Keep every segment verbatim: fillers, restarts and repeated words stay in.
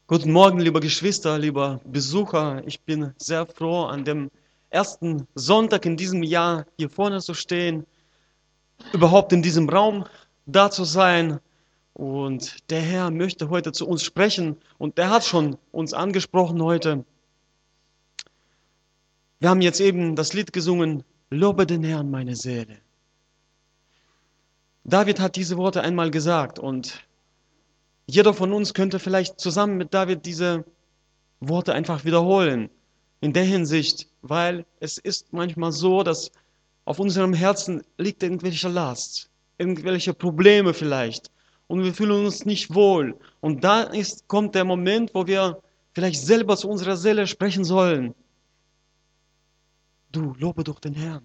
Guten Morgen, liebe Geschwister, lieber Besucher. Ich bin sehr froh, an dem ersten Sonntag in diesem Jahr hier vorne zu stehen, überhaupt in diesem Raum da zu sein. Und der Herr möchte heute zu uns sprechen und er hat schon uns angesprochen heute. Wir haben jetzt eben das Lied gesungen, Lobe den Herrn, meine Seele. David hat diese Worte einmal gesagt und jeder von uns könnte vielleicht zusammen mit David diese Worte einfach wiederholen. In der Hinsicht, weil es ist manchmal so, dass auf unserem Herzen liegt irgendwelche Last, irgendwelche Probleme vielleicht und wir fühlen uns nicht wohl. Und da ist, kommt der Moment, wo wir vielleicht selber zu unserer Seele sprechen sollen. Du, lobe doch den Herrn.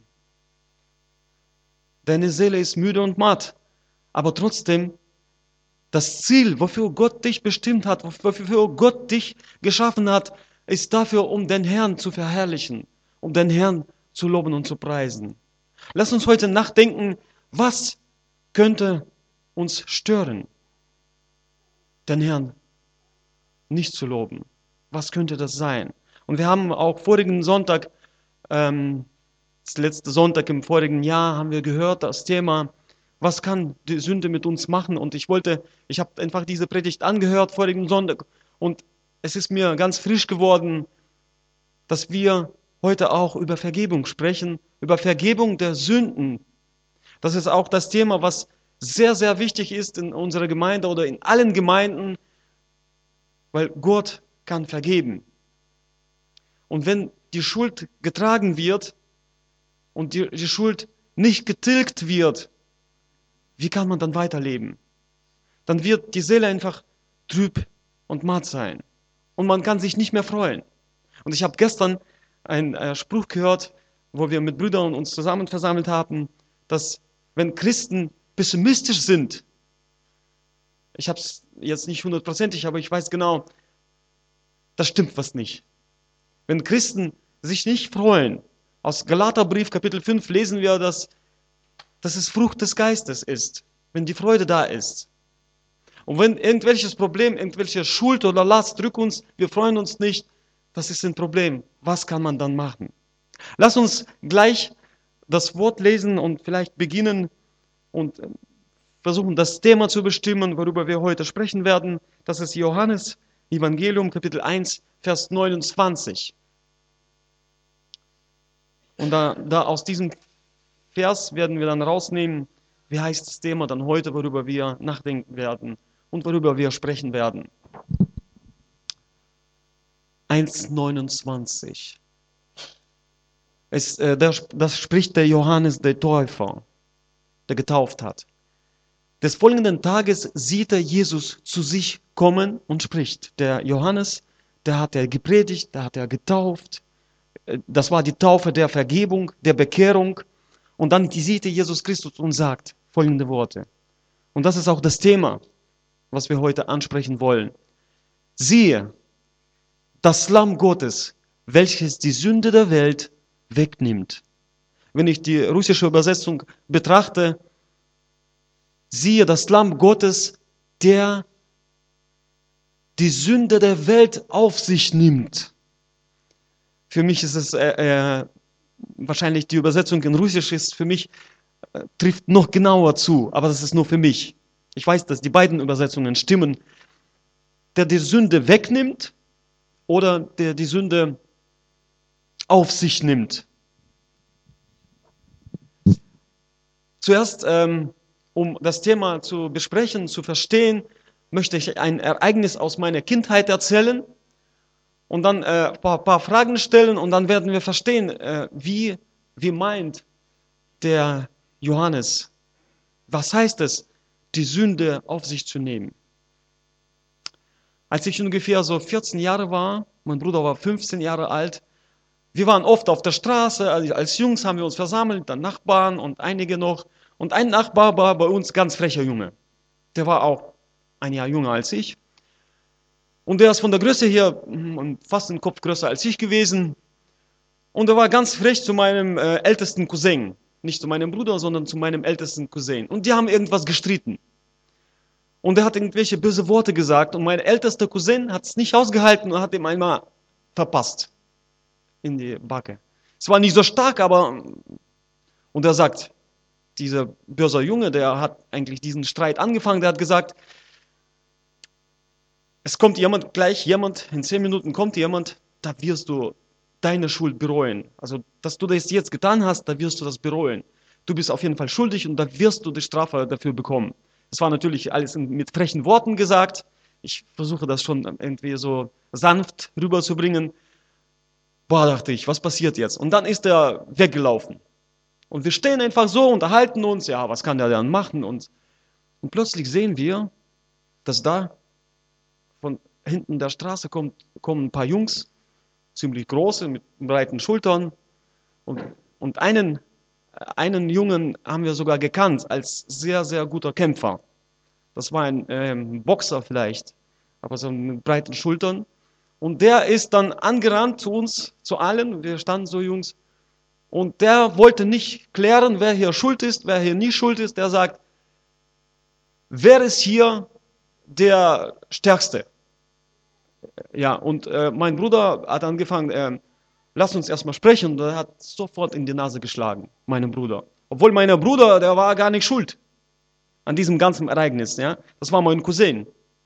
Deine Seele ist müde und matt, aber trotzdem das Ziel, wofür Gott dich bestimmt hat, wofür Gott dich geschaffen hat, ist dafür, um den Herrn zu verherrlichen, um den Herrn zu loben und zu preisen. Lass uns heute nachdenken, was könnte uns stören, den Herrn nicht zu loben. Was könnte das sein? Und wir haben auch vorigen Sonntag, ähm, das letzte Sonntag im vorigen Jahr, haben wir gehört, das Thema, was kann die Sünde mit uns machen? Und ich wollte, ich habe einfach diese Predigt angehört vorigen Sonntag und es ist mir ganz frisch geworden, dass wir heute auch über Vergebung sprechen, über Vergebung der Sünden. Das ist auch das Thema, was sehr, sehr wichtig ist in unserer Gemeinde oder in allen Gemeinden, weil Gott kann vergeben. Und wenn die Schuld getragen wird und die, die Schuld nicht getilgt wird, wie kann man dann weiterleben? Dann wird die Seele einfach trüb und matt sein. Und man kann sich nicht mehr freuen. Und ich habe gestern einen äh, Spruch gehört, wo wir mit Brüdern uns zusammen versammelt haben, dass wenn Christen pessimistisch sind, ich habe es jetzt nicht hundertprozentig, aber ich weiß genau, das stimmt was nicht. Wenn Christen sich nicht freuen, aus Galaterbrief Kapitel fünf lesen wir, dass, dass es Frucht des Geistes ist, wenn die Freude da ist. Und wenn irgendwelches Problem, irgendwelche Schuld oder Last drückt uns, wir freuen uns nicht, das ist ein Problem. Was kann man dann machen? Lass uns gleich das Wort lesen und vielleicht beginnen und versuchen, das Thema zu bestimmen, worüber wir heute sprechen werden. Das ist Johannes Evangelium, Kapitel eins, Vers neunundzwanzig. Und da, da aus diesem Vers werden wir dann rausnehmen, wie heißt das Thema dann heute, worüber wir nachdenken werden und worüber wir sprechen werden. eins neunundzwanzig. Es, äh, das, das spricht der Johannes der Täufer, der getauft hat. Des folgenden Tages sieht er Jesus zu sich kommen und spricht. Der Johannes, der hat er gepredigt, der hat er getauft. Das war die Taufe der Vergebung, der Bekehrung. Und dann sieht er Jesus Christus und sagt folgende Worte. Und das ist auch das Thema, was wir heute ansprechen wollen. Siehe, das Lamm Gottes, welches die Sünde der Welt wegnimmt. Wenn ich die russische Übersetzung betrachte, siehe das Lamm Gottes, der die Sünde der Welt auf sich nimmt. Für mich ist es äh, äh, wahrscheinlich die Übersetzung in Russisch ist für mich äh, trifft noch genauer zu, aber das ist nur für mich. Ich weiß, dass die beiden Übersetzungen stimmen. Der die Sünde wegnimmt oder der die Sünde auf sich nimmt. Zuerst, ähm, um das Thema zu besprechen, zu verstehen, möchte ich ein Ereignis aus meiner Kindheit erzählen und dann äh, ein paar, paar Fragen stellen und dann werden wir verstehen, äh, wie, wie meint der Johannes, was heißt es, die Sünde auf sich zu nehmen. Als ich ungefähr so vierzehn Jahre war, mein Bruder war fünfzehn Jahre alt, wir waren oft auf der Straße, als Jungs haben wir uns versammelt, dann Nachbarn und einige noch. Und ein Nachbar war bei uns ganz frecher Junge. Der war auch ein Jahr jünger als ich. Und der ist von der Größe her fast einen Kopf größer als ich gewesen. Und er war ganz frech zu meinem äh, ältesten Cousin. Nicht zu meinem Bruder, sondern zu meinem ältesten Cousin. Und die haben irgendwas gestritten. Und er hat irgendwelche böse Worte gesagt und mein ältester Cousin hat es nicht ausgehalten und hat ihm einmal verpasst in die Backe. Es war nicht so stark, aber und er sagt, dieser böse Junge, der hat eigentlich diesen Streit angefangen, der hat gesagt, es kommt jemand gleich, jemand, in zehn Minuten kommt jemand, da wirst du deine Schuld bereuen. Also, dass du das jetzt getan hast, da wirst du das bereuen. Du bist auf jeden Fall schuldig und da wirst du die Strafe dafür bekommen. Das war natürlich alles mit frechen Worten gesagt. Ich versuche das schon irgendwie so sanft rüberzubringen. Boah, dachte ich, was passiert jetzt? Und dann ist er weggelaufen. Und wir stehen einfach so, unterhalten uns, ja, was kann der dann machen? Und, und plötzlich sehen wir, dass da von hinten der Straße kommt, kommen ein paar Jungs, ziemlich große, mit breiten Schultern. Und, und einen, einen Jungen haben wir sogar gekannt als sehr, sehr guter Kämpfer. Das war ein ähm, Boxer vielleicht, aber so mit breiten Schultern. Und der ist dann angerannt zu uns, zu allen, wir standen so Jungs, und der wollte nicht klären, wer hier schuld ist, wer hier nie schuld ist. Der sagt, wer ist hier der Stärkste? Ja, und äh, mein Bruder hat angefangen, äh, lass uns erstmal sprechen, und er hat sofort in die Nase geschlagen, meinem Bruder. Obwohl mein Bruder, der war gar nicht schuld an diesem ganzen Ereignis. Ja? Das war mein Cousin.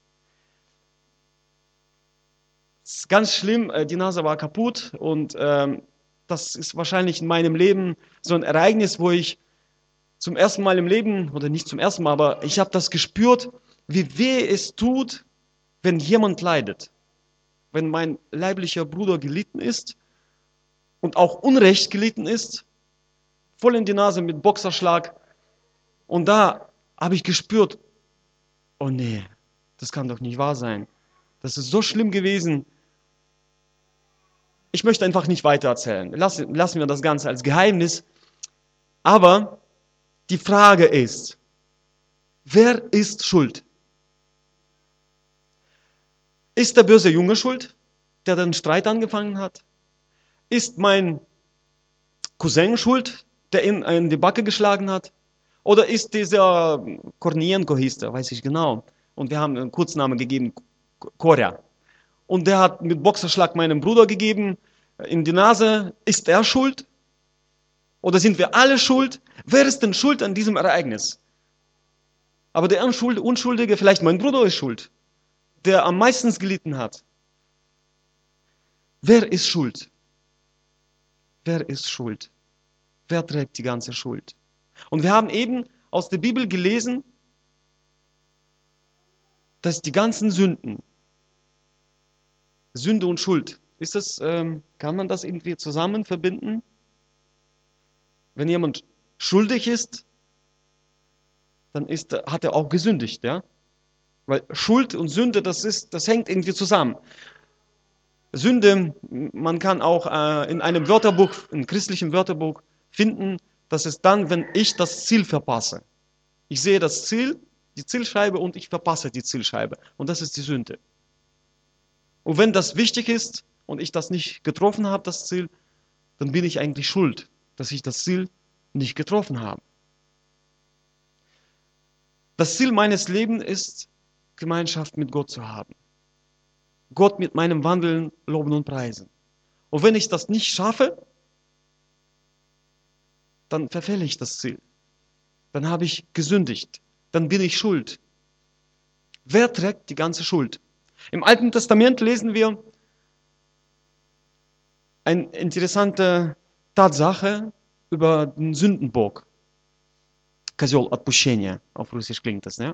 Das ist ganz schlimm, äh, die Nase war kaputt und ähm, das ist wahrscheinlich in meinem Leben so ein Ereignis, wo ich zum ersten Mal im Leben, oder nicht zum ersten Mal, aber ich habe das gespürt, wie weh es tut, wenn jemand leidet. Wenn mein leiblicher Bruder gelitten ist und auch Unrecht gelitten ist, voll in die Nase mit Boxerschlag. Und da habe ich gespürt, oh nee, das kann doch nicht wahr sein. Das ist so schlimm gewesen. Ich möchte einfach nicht weiter erzählen. Lassen, lassen wir das Ganze als Geheimnis. Aber die Frage ist, wer ist schuld? Ist der böse Junge schuld, der den Streit angefangen hat? Ist mein Cousin schuld, der ihn in die Backe geschlagen hat? Oder ist dieser Kornienko hieß der, weiß ich genau. Und wir haben einen Kurznamen gegeben, Korja. Und der hat mit Boxerschlag meinem Bruder gegeben in die Nase. Ist er schuld? Oder sind wir alle schuld? Wer ist denn schuld an diesem Ereignis? Aber der Unschuldige, vielleicht mein Bruder ist schuld, der am meisten gelitten hat. Wer ist schuld? Wer ist schuld? Wer trägt die ganze Schuld? Und wir haben eben aus der Bibel gelesen, dass die ganzen Sünden, Sünde und Schuld, ist das, ähm, kann man das irgendwie zusammen verbinden? Wenn jemand schuldig ist, dann ist, hat er auch gesündigt, ja? Weil Schuld und Sünde, das ist, das hängt irgendwie zusammen. Sünde, man kann auch äh, in einem Wörterbuch, im christlichen Wörterbuch finden, dass es dann, wenn ich das Ziel verpasse. Ich sehe das Ziel, die Zielscheibe und ich verpasse die Zielscheibe. Und das ist die Sünde. Und wenn das wichtig ist und ich das nicht getroffen habe, das Ziel, dann bin ich eigentlich schuld, dass ich das Ziel nicht getroffen habe. Das Ziel meines Lebens ist, Gemeinschaft mit Gott zu haben. Gott mit meinem Wandeln loben und preisen. Und wenn ich das nicht schaffe, dann verfehle ich das Ziel. Dann habe ich gesündigt. Dann bin ich schuld. Wer trägt die ganze Schuld? Im Alten Testament lesen wir eine interessante Tatsache über den Sündenbock. Козел отпущения, auf Russisch klingt das, ne?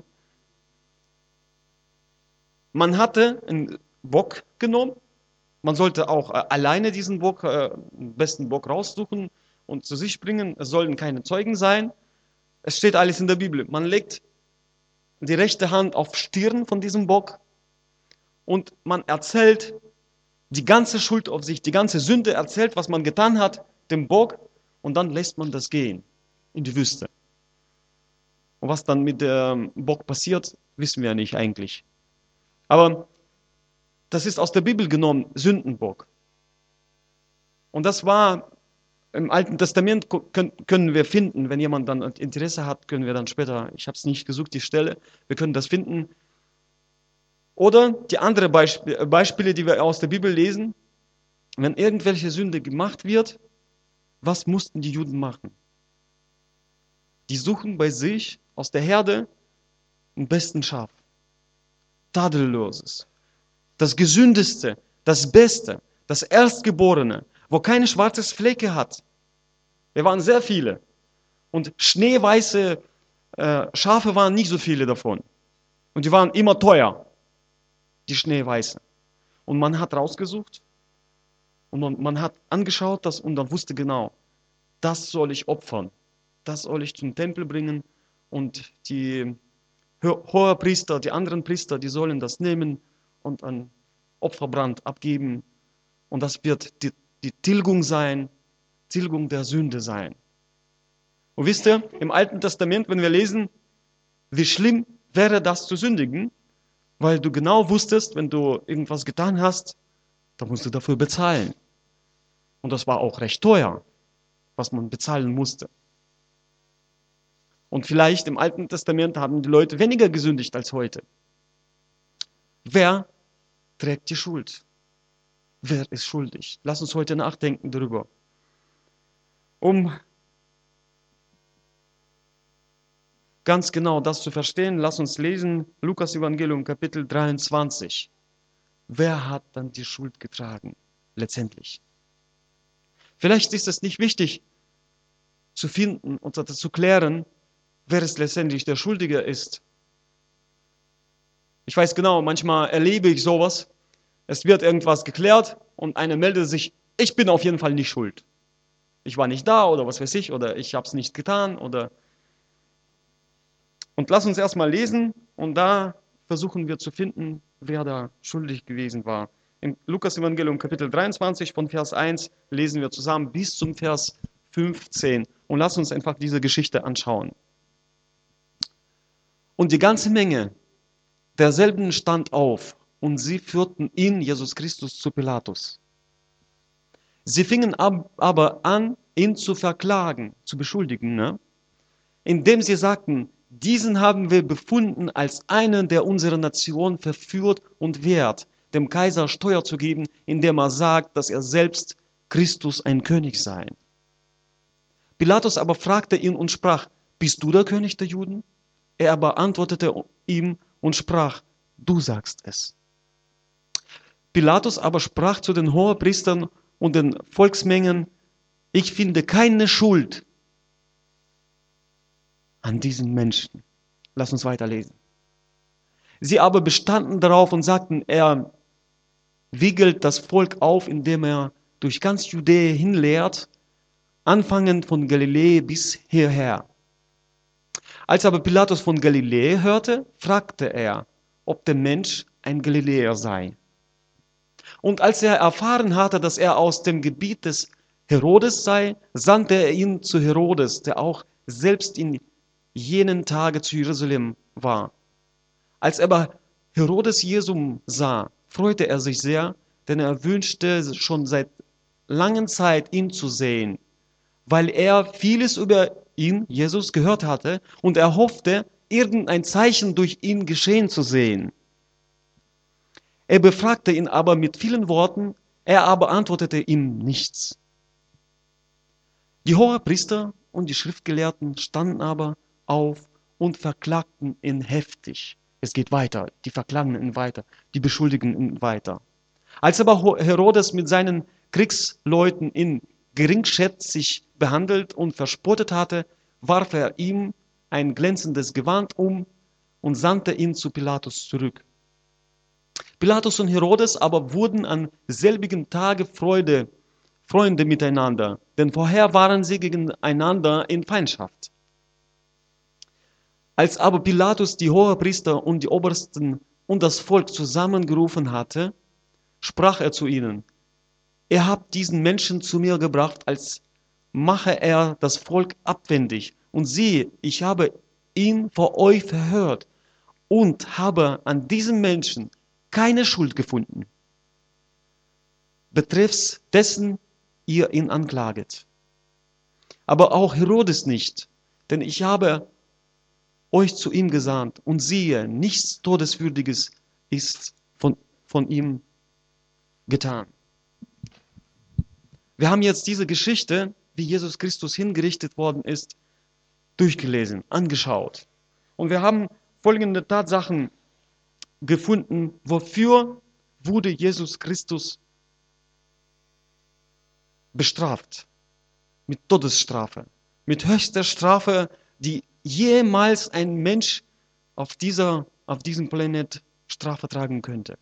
Man hatte einen Bock genommen. Man sollte auch äh, alleine diesen Bock, äh, den besten Bock raussuchen und zu sich bringen. Es sollen keine Zeugen sein. Es steht alles in der Bibel. Man legt die rechte Hand auf Stirn von diesem Bock und man erzählt die ganze Schuld auf sich, die ganze Sünde erzählt, was man getan hat, dem Bock, und dann lässt man das gehen in die Wüste. Und was dann mit dem Bock passiert, wissen wir nicht eigentlich. Aber das ist aus der Bibel genommen, Sündenbock. Und das war Im Alten Testament können wir finden, wenn jemand dann Interesse hat, können wir dann später, ich habe es nicht gesucht, die Stelle, wir können das finden. Oder die anderen Beispiele, Beispiele, die wir aus der Bibel lesen, wenn irgendwelche Sünde gemacht wird, was mussten die Juden machen? Die suchen bei sich aus der Herde den besten Schaf, tadelloses, das gesündeste, das Beste, das Erstgeborene, wo keine schwarze Flecke hat. Wir waren sehr viele. Und schneeweiße äh, Schafe waren nicht so viele davon. Und die waren immer teuer, die schneeweiße. Und man hat rausgesucht und man, man hat angeschaut das und dann wusste genau, das soll ich opfern. Das soll ich zum Tempel bringen und die Hohepriester, die anderen Priester, die sollen das nehmen und an Opferbrand abgeben. Und das wird die, die Tilgung sein, Tilgung der Sünde sein. Und wisst ihr, im Alten Testament, wenn wir lesen, wie schlimm wäre das zu sündigen, weil du genau wusstest, wenn du irgendwas getan hast, dann musst du dafür bezahlen. Und das war auch recht teuer, was man bezahlen musste. Und vielleicht im Alten Testament haben die Leute weniger gesündigt als heute. Wer trägt die Schuld? Wer ist schuldig? Lass uns heute nachdenken darüber. Um ganz genau das zu verstehen, lass uns lesen, Lukas Evangelium Kapitel dreiundzwanzig. Wer hat dann die Schuld getragen, letztendlich? Vielleicht ist es nicht wichtig zu finden und zu klären, wer es letztendlich der Schuldige ist. Ich weiß genau, manchmal erlebe ich sowas, es wird irgendwas geklärt und einer meldet sich, ich bin auf jeden Fall nicht schuld. Ich war nicht da oder was weiß ich, oder ich habe es nicht getan, oder... Und lass uns erstmal lesen und da versuchen wir zu finden, wer da schuldig gewesen war. Im Lukas Evangelium Kapitel dreiundzwanzig von Vers eins lesen wir zusammen bis zum Vers fünfzehn und lass uns einfach diese Geschichte anschauen. Und die ganze Menge derselben stand auf und sie führten ihn, Jesus Christus, zu Pilatus. Sie fingen ab, aber an, ihn zu verklagen, zu beschuldigen, ne? Indem sie sagten, diesen haben wir befunden als einen, der unsere Nation verführt und wehrt, dem Kaiser Steuer zu geben, indem er sagt, dass er selbst Christus ein König sei. Pilatus aber fragte ihn und sprach, bist du der König der Juden? Er aber antwortete ihm und sprach, du sagst es. Pilatus aber sprach zu den Hohepriestern und den Volksmengen, ich finde keine Schuld an diesen Menschen. Lass uns weiterlesen. Sie aber bestanden darauf und sagten, er wiegelt das Volk auf, indem er durch ganz Judäa hinlehrt, anfangend von Galiläa bis hierher. Als aber Pilatus von Galiläa hörte, fragte er, ob der Mensch ein Galiläer sei. Und als er erfahren hatte, dass er aus dem Gebiet des Herodes sei, sandte er ihn zu Herodes, der auch selbst in jenen Tage zu Jerusalem war. Als aber Herodes Jesum sah, freute er sich sehr, denn er wünschte schon seit langer Zeit, ihn zu sehen, weil er vieles über ihn, Jesus, gehört hatte und er hoffte, irgendein Zeichen durch ihn geschehen zu sehen. Er befragte ihn aber mit vielen Worten, er aber antwortete ihm nichts. Die Hohepriester und die Schriftgelehrten standen aber auf und verklagten ihn heftig. Es geht weiter, die verklagen ihn weiter, die beschuldigen ihn weiter. Als aber Herodes mit seinen Kriegsleuten ihn geringschätzig behandelt und verspottet hatte, warf er ihm ein glänzendes Gewand um und sandte ihn zu Pilatus zurück. Pilatus und Herodes aber wurden an selbigen Tage Freude, Freunde miteinander, denn vorher waren sie gegeneinander in Feindschaft. Als aber Pilatus die Hohepriester und die Obersten und das Volk zusammengerufen hatte, sprach er zu ihnen, ihr habt diesen Menschen zu mir gebracht, als mache er das Volk abwendig. Und siehe, ich habe ihn vor euch verhört und habe an diesem Menschen keine Schuld gefunden, betreffs dessen ihr ihn anklaget. aber auch Herodes nicht. Denn ich habe euch zu ihm gesandt und siehe, nichts Todeswürdiges ist von, von ihm getan. Wir haben jetzt diese Geschichte, wie Jesus Christus hingerichtet worden ist, durchgelesen, angeschaut. Und wir haben folgende Tatsachen gefunden, wofür wurde Jesus Christus bestraft. Mit Todesstrafe. Mit höchster Strafe, die jemals ein Mensch auf, dieser, auf diesem Planet Strafe tragen könnte.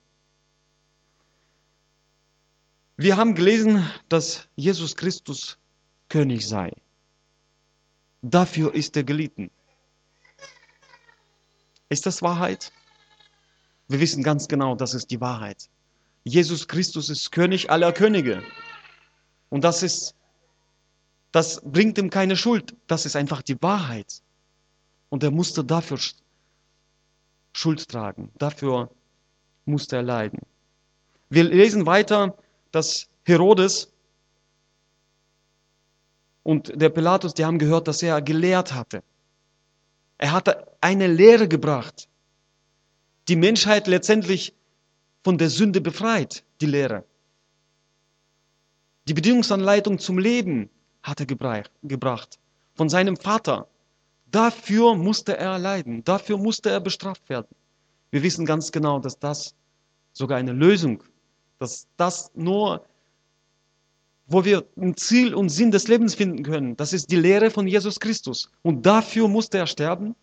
Wir haben gelesen, dass Jesus Christus König sei. Dafür ist er gelitten. Ist das Wahrheit? Wir wissen ganz genau, das ist die Wahrheit. Jesus Christus ist König aller Könige. Und das ist, das bringt ihm keine Schuld. Das ist einfach die Wahrheit. Und er musste dafür Schuld tragen. Dafür musste er leiden. Wir lesen weiter, dass Herodes und der Pilatus, die haben gehört, dass er gelehrt hatte. Er hatte eine Lehre gebracht, die Menschheit letztendlich von der Sünde befreit, die Lehre. Die Bedingungsanleitung zum Leben hat er gebracht, von seinem Vater. Dafür musste er leiden, dafür musste er bestraft werden. Wir wissen ganz genau, dass das sogar eine Lösung, dass das nur, wo wir ein Ziel und Sinn des Lebens finden können, das ist die Lehre von Jesus Christus. Und dafür musste er sterben,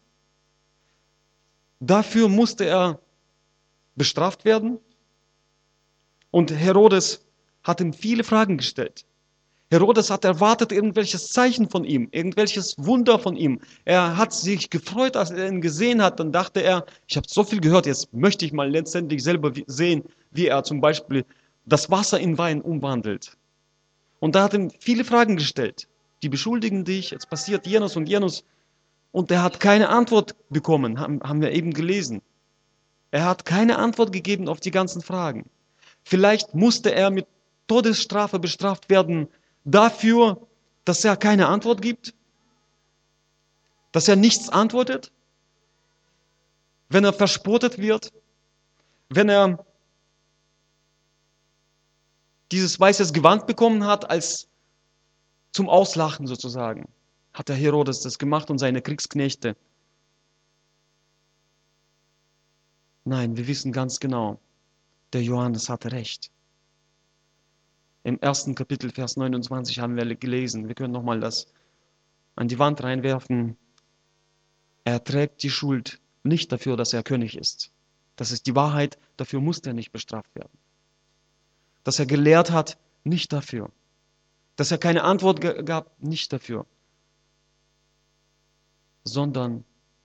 dafür musste er bestraft werden. Und Herodes hat ihm viele Fragen gestellt. Herodes hat erwartet irgendwelches Zeichen von ihm, irgendwelches Wunder von ihm. Er hat sich gefreut, als er ihn gesehen hat. Dann dachte er, ich habe so viel gehört, jetzt möchte ich mal letztendlich selber sehen, wie er zum Beispiel das Wasser in Wein umwandelt. Und da hat ihm viele Fragen gestellt. Die beschuldigen dich, es passiert jenes und jenes. Und er hat keine Antwort bekommen, haben wir eben gelesen. Er hat keine Antwort gegeben auf die ganzen Fragen. Vielleicht musste er mit Todesstrafe bestraft werden dafür, dass er keine Antwort gibt, dass er nichts antwortet, wenn er verspottet wird, wenn er dieses weißes Gewand bekommen hat, als zum Auslachen sozusagen, hat der Herodes das gemacht und seine Kriegsknechte. Nein, wir wissen ganz genau, der Johannes hatte recht. Im ersten Kapitel, Vers neunundzwanzig haben wir gelesen, wir können nochmal das an die Wand reinwerfen. Er trägt die Schuld nicht dafür, dass er König ist. Das ist die Wahrheit, dafür musste er nicht bestraft werden. Dass er gelehrt hat, nicht dafür. Dass er keine Antwort gab, nicht dafür. Sondern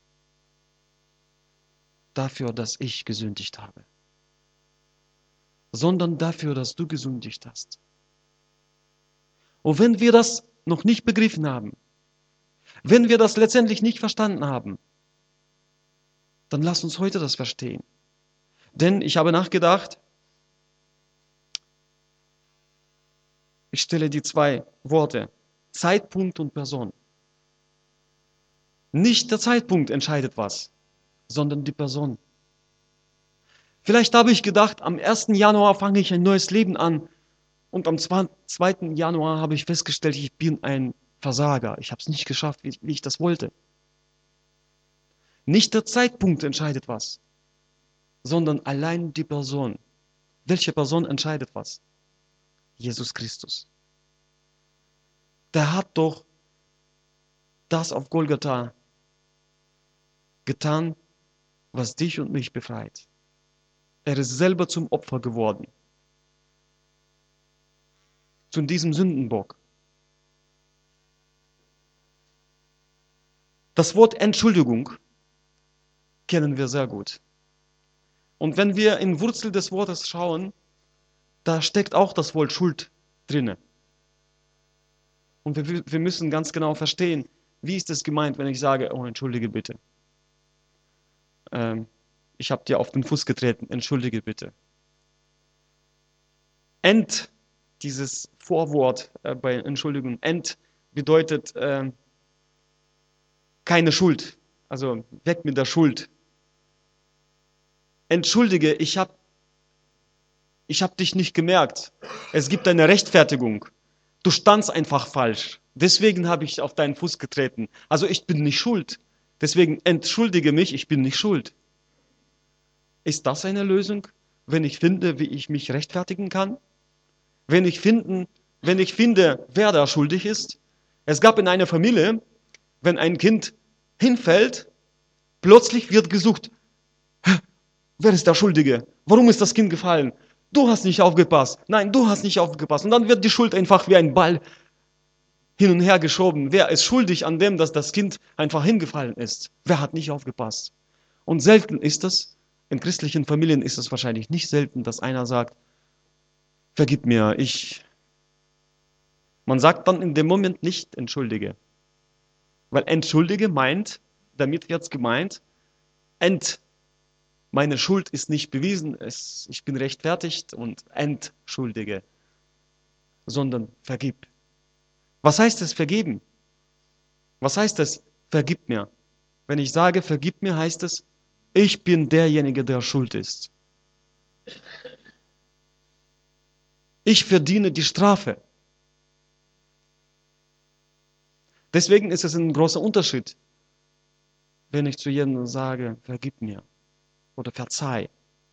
dafür, dass ich gesündigt habe. Sondern dafür, dass du gesündigt hast. Und wenn wir das noch nicht begriffen haben, wenn wir das letztendlich nicht verstanden haben, dann lass uns heute das verstehen. Denn ich habe nachgedacht, ich stelle die zwei Worte, Zeitpunkt und Person. Nicht der Zeitpunkt entscheidet was, sondern die Person. Vielleicht habe ich gedacht, am ersten Januar fange ich ein neues Leben an und am zweiten Januar habe ich festgestellt, ich bin ein Versager. Ich habe es nicht geschafft, wie, wie ich das wollte. Nicht der Zeitpunkt entscheidet was, sondern allein die Person. Welche Person entscheidet was? Jesus Christus. Der hat doch das auf Golgatha getan, was dich und mich befreit. Er ist selber zum Opfer geworden. Zu diesem Sündenbock. Das Wort Entschuldigung kennen wir sehr gut. Und wenn wir in die Wurzel des Wortes schauen, da steckt auch das Wort Schuld drinne. Und wir, wir müssen ganz genau verstehen, wie ist es gemeint, wenn ich sage, oh, entschuldige bitte. Ähm, ich habe dir auf den Fuß getreten, entschuldige bitte. Ent, dieses Vorwort äh, bei Entschuldigung, ent bedeutet äh, keine Schuld. Also weg mit der Schuld. Entschuldige, ich habe ich hab dich nicht gemerkt. Es gibt eine Rechtfertigung. Du standst einfach falsch. Deswegen habe ich auf deinen Fuß getreten. Also ich bin nicht schuld. Deswegen entschuldige mich, ich bin nicht schuld. Ist das eine Lösung, wenn ich finde, wie ich mich rechtfertigen kann? Wenn ich finden, wenn ich finde, wer da schuldig ist? Es gab in einer Familie, wenn ein Kind hinfällt, plötzlich wird gesucht. Wer ist der Schuldige? Warum ist das Kind gefallen? Du hast nicht aufgepasst. Nein, du hast nicht aufgepasst. Und dann wird die Schuld einfach wie ein Ball hin und her geschoben. Wer ist schuldig an dem, dass das Kind einfach hingefallen ist? Wer hat nicht aufgepasst? Und selten ist es, in christlichen Familien ist es wahrscheinlich nicht selten, dass einer sagt, vergib mir, ich. Man sagt dann in dem Moment nicht entschuldige. Weil entschuldige meint, damit wird es gemeint, ent, meine Schuld ist nicht bewiesen, es, ich bin rechtfertigt und entschuldige, sondern vergib. Was heißt es vergeben? Was heißt es vergib mir? Wenn ich sage vergib mir, heißt es, ich bin derjenige, der schuld ist. Ich verdiene die Strafe. Deswegen ist es ein großer Unterschied, wenn ich zu jemandem sage, vergib mir oder verzeih.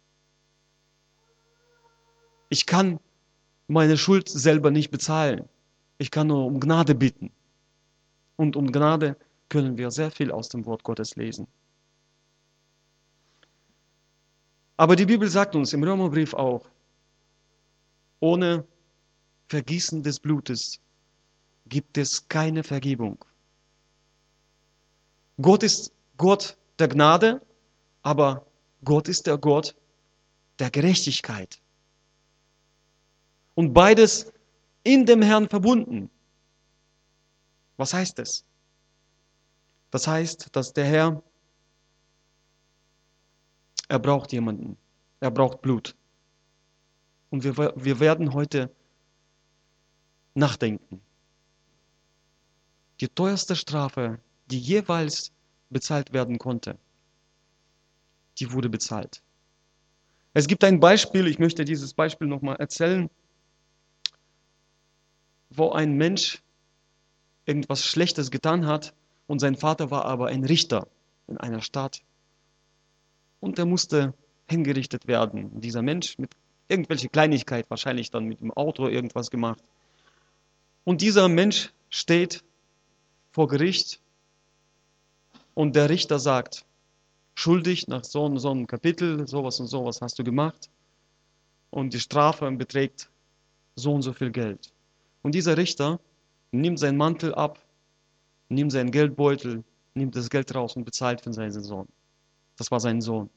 Ich kann meine Schuld selber nicht bezahlen. Ich kann nur um Gnade bitten. Und um Gnade können wir sehr viel aus dem Wort Gottes lesen. Aber die Bibel sagt uns im Römerbrief auch, ohne Vergießen des Blutes gibt es keine Vergebung. Gott ist Gott der Gnade, aber Gott ist der Gott der Gerechtigkeit. Und beides in dem Herrn verbunden. Was heißt das? Das heißt, dass der Herr, er braucht jemanden. Er braucht Blut. Und wir, wir werden heute nachdenken. Die teuerste Strafe, die jeweils bezahlt werden konnte, die wurde bezahlt. Es gibt ein Beispiel, ich möchte dieses Beispiel nochmal erzählen, wo ein Mensch irgendwas Schlechtes getan hat und sein Vater war aber ein Richter in einer Stadt. Und er musste hingerichtet werden. Dieser Mensch mit irgendwelcher Kleinigkeit, wahrscheinlich dann mit dem Auto irgendwas gemacht. Und dieser Mensch steht vor Gericht und der Richter sagt, schuldig nach so und so einem Kapitel, sowas und sowas hast du gemacht und die Strafe beträgt so und so viel Geld. Und dieser Richter nimmt seinen Mantel ab, nimmt seinen Geldbeutel, nimmt das Geld raus und bezahlt für seinen Sohn. Das war sein Sohn.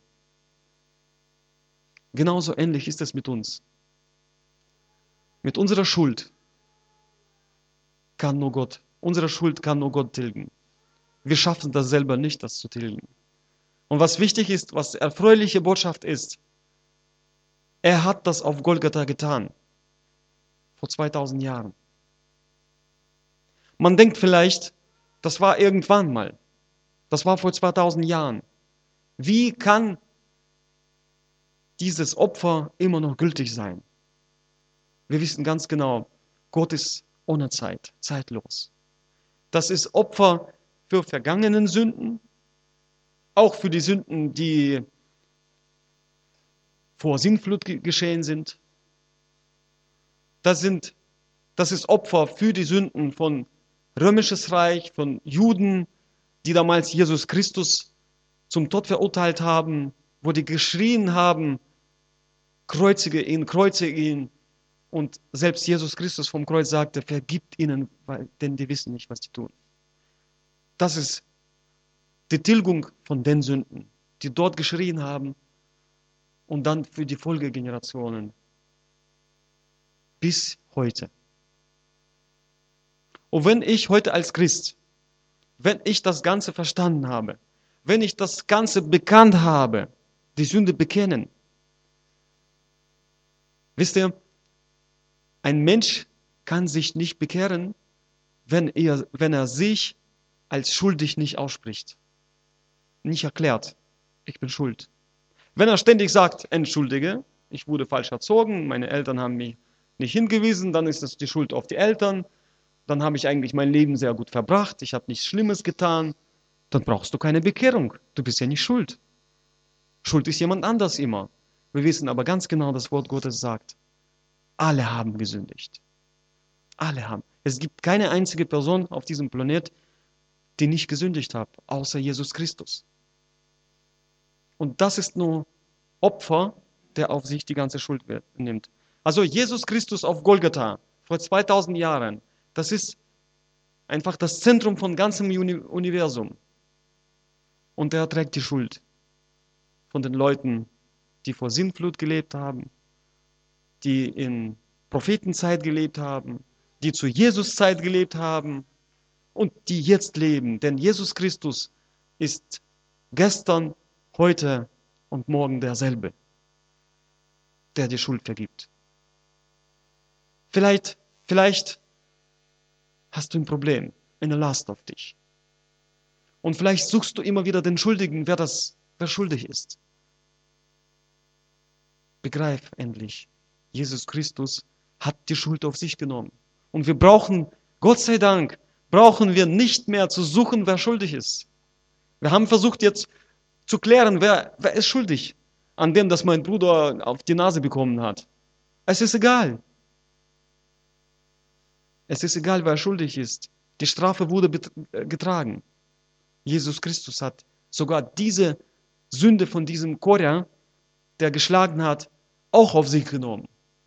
Genauso ähnlich ist es mit uns. Mit unserer Schuld kann nur Gott, unsere Schuld kann nur Gott tilgen. Wir schaffen das selber nicht, das zu tilgen. Und was wichtig ist, was erfreuliche Botschaft ist, er hat das auf Golgatha getan. Vor zweitausend Jahren. Man denkt vielleicht, das war irgendwann mal. Das war vor zweitausend Jahren. Wie kann dieses Opfer immer noch gültig sein? Wir wissen ganz genau, Gott ist ohne Zeit, zeitlos. Das ist Opfer für vergangenen Sünden, auch für die Sünden, die vor Sintflut geschehen sind. Das sind, das ist Opfer für die Sünden von Römisches Reich, von Juden, die damals Jesus Christus zum Tod verurteilt haben, wo die geschrien haben, kreuzige ihn, kreuzige ihn. Und selbst Jesus Christus vom Kreuz sagte, vergibt ihnen, weil, denn die wissen nicht, was sie tun. Das ist die Tilgung von den Sünden, die dort geschrien haben und dann für die Folgegenerationen bis heute. Und wenn ich heute als Christ, wenn ich das Ganze verstanden habe, wenn ich das Ganze bekannt habe, die Sünde bekennen, wisst ihr, ein Mensch kann sich nicht bekehren, wenn er, wenn er sich als schuldig nicht ausspricht, nicht erklärt, ich bin schuld. Wenn er ständig sagt, entschuldige, ich wurde falsch erzogen, meine Eltern haben mich nicht hingewiesen, dann ist das die Schuld auf die Eltern, dann habe ich eigentlich mein Leben sehr gut verbracht, ich habe nichts Schlimmes getan, dann brauchst du keine Bekehrung, du bist ja nicht schuld. Schuld ist jemand anders immer. Wir wissen aber ganz genau, das Wort Gottes sagt, alle haben gesündigt. Alle haben. Es gibt keine einzige Person auf diesem Planet, die nicht gesündigt hat, außer Jesus Christus. Und das ist nur Opfer, der auf sich die ganze Schuld nimmt. Also Jesus Christus auf Golgatha vor zweitausend Jahren, das ist einfach das Zentrum von ganzem Universum. Und er trägt die Schuld von den Leuten, die vor Sintflut gelebt haben, die in Prophetenzeit gelebt haben, die zu Jesus Zeit gelebt haben und die jetzt leben. Denn Jesus Christus ist gestern, heute und morgen derselbe, der die Schuld vergibt. Vielleicht, vielleicht hast du ein Problem, eine Last auf dich. Und vielleicht suchst du immer wieder den Schuldigen, wer das, wer schuldig ist. Begreif endlich, Jesus Christus hat die Schuld auf sich genommen. Und wir brauchen, Gott sei Dank, brauchen wir nicht mehr zu suchen, wer schuldig ist. Wir haben versucht jetzt zu klären, wer, wer ist schuldig an dem, dass mein Bruder auf die Nase bekommen hat. Es ist egal. Es ist egal, wer schuldig ist. Die Strafe wurde getragen. Jesus Christus hat sogar diese Sünde von diesem Korah, der geschlagen hat, auch auf sich genommen.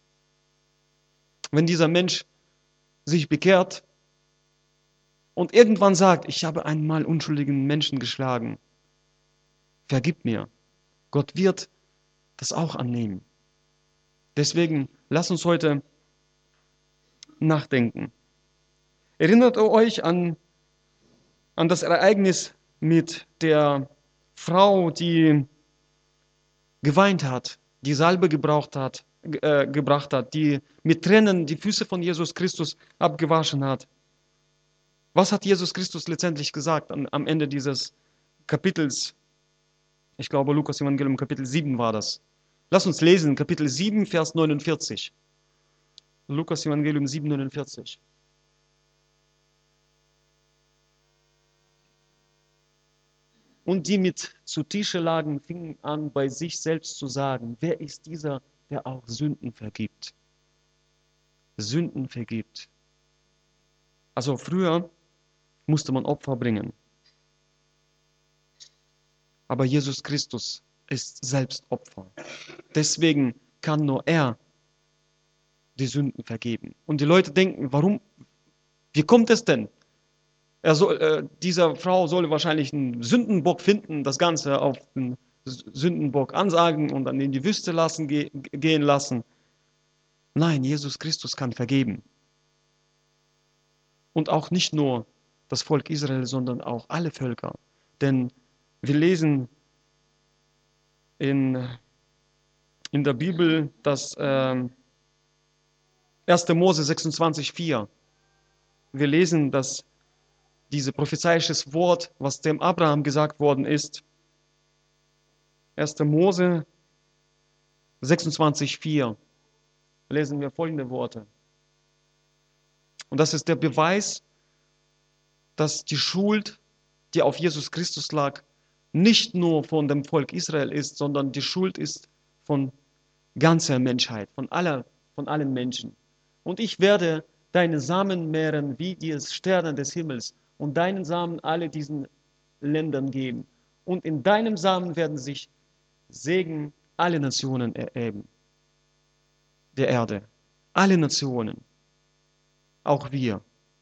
Wenn dieser Mensch sich bekehrt und irgendwann sagt, ich habe einmal unschuldigen Menschen geschlagen, vergib mir. Gott wird das auch annehmen. Deswegen lasst uns heute nachdenken. Erinnert ihr euch an, an das Ereignis mit der Frau, die geweint hat, die Salbe gebraucht hat, äh, gebracht hat, die mit Tränen die Füße von Jesus Christus abgewaschen hat. Was hat Jesus Christus letztendlich gesagt am, am Ende dieses Kapitels? Ich glaube, Lukas Evangelium Kapitel sieben war das. Lass uns lesen, Kapitel sieben, Vers neunundvierzig. Lukas Evangelium sieben, neunundvierzig. Und die mit zu Tische lagen, fingen an, bei sich selbst zu sagen, wer ist dieser, der auch Sünden vergibt? Sünden vergibt. Also früher musste man Opfer bringen. Aber Jesus Christus ist selbst Opfer. Deswegen kann nur er die Sünden vergeben. Und die Leute denken, warum, wie kommt es denn? Er soll, äh, dieser Frau soll wahrscheinlich einen Sündenbock finden, das Ganze auf den Sündenbock ansagen und dann in die Wüste lassen, ge gehen lassen. Nein, Jesus Christus kann vergeben. Und auch nicht nur das Volk Israel, sondern auch alle Völker. Denn wir lesen in, in der Bibel, dass äh, erster Mose sechsundzwanzig, vier. Wir lesen, dass dieses prophezeisches Wort, was dem Abraham gesagt worden ist, erster Mose sechsundzwanzig, vier, lesen wir folgende Worte. Und das ist der Beweis, dass die Schuld, die auf Jesus Christus lag, nicht nur von dem Volk Israel ist, sondern die Schuld ist von ganzer Menschheit, von aller, von allen Menschen. Und ich werde deine Samen mehren wie die Sterne des Himmels und deinen Samen alle diesen Ländern geben. Und in deinem Samen werden sich Segen alle Nationen erheben. Der Erde. Alle Nationen. Auch wir.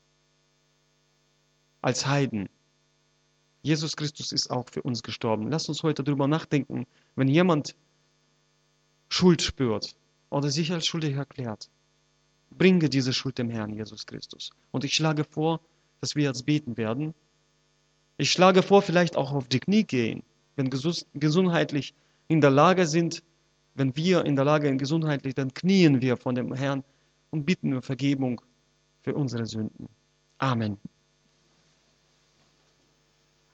Als Heiden. Jesus Christus ist auch für uns gestorben. Lasst uns heute darüber nachdenken, wenn jemand Schuld spürt oder sich als schuldig erklärt, bringe diese Schuld dem Herrn Jesus Christus. Und ich schlage vor, dass wir jetzt beten werden. Ich schlage vor, vielleicht auch auf die Knie gehen, wenn gesundheitlich in der Lage sind, wenn wir in der Lage sind, gesundheitlich, dann knien wir vor dem Herrn und bitten um Vergebung für unsere Sünden. Amen.